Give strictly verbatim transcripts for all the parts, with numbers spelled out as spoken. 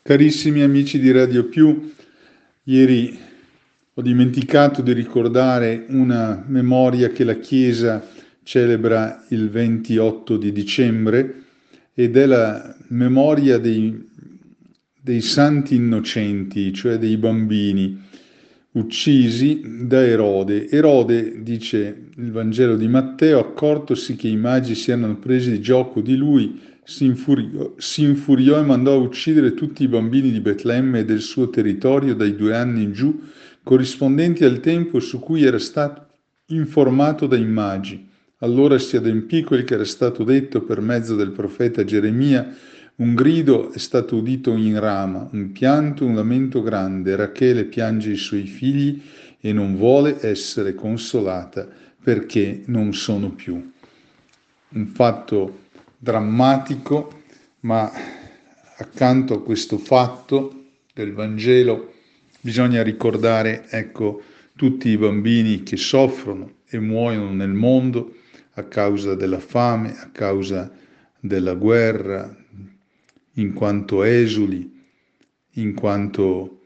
Carissimi amici di Radio Più, ieri ho dimenticato di ricordare una memoria che la Chiesa celebra il ventotto di dicembre ed è la memoria dei, dei santi innocenti, cioè dei bambini uccisi da Erode. Erode, dice il Vangelo di Matteo, accortosi che i magi si erano presi gioco di lui, si infuriò, si infuriò e mandò a uccidere tutti i bambini di Betlemme e del suo territorio dai due anni in giù, corrispondenti al tempo su cui era stato informato dai magi. Allora si adempì quel che era stato detto per mezzo del profeta Geremia: un grido è stato udito in Rama, un pianto, un lamento grande. Rachele piange i suoi figli e non vuole essere consolata perché non sono più. Un fatto drammatico, ma accanto a questo fatto del Vangelo bisogna ricordare, ecco, tutti i bambini che soffrono e muoiono nel mondo a causa della fame, a causa della guerra, in quanto esuli, in quanto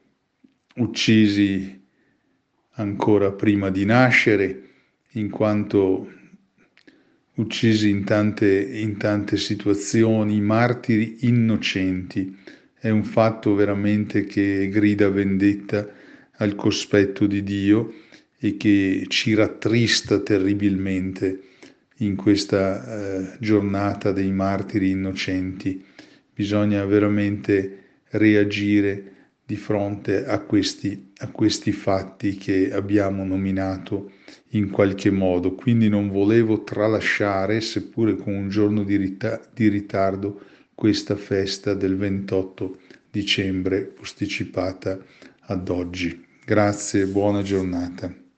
uccisi ancora prima di nascere, in quanto uccisi in tante, in tante situazioni, martiri innocenti. È un fatto veramente che grida vendetta al cospetto di Dio e che ci rattrista terribilmente in questa eh, giornata dei martiri innocenti. Bisogna veramente reagire di fronte a questi, a questi fatti che abbiamo nominato in qualche modo. Quindi non volevo tralasciare, seppure con un giorno di, rita- di ritardo, questa festa del ventotto dicembre posticipata ad oggi. Grazie e buona giornata.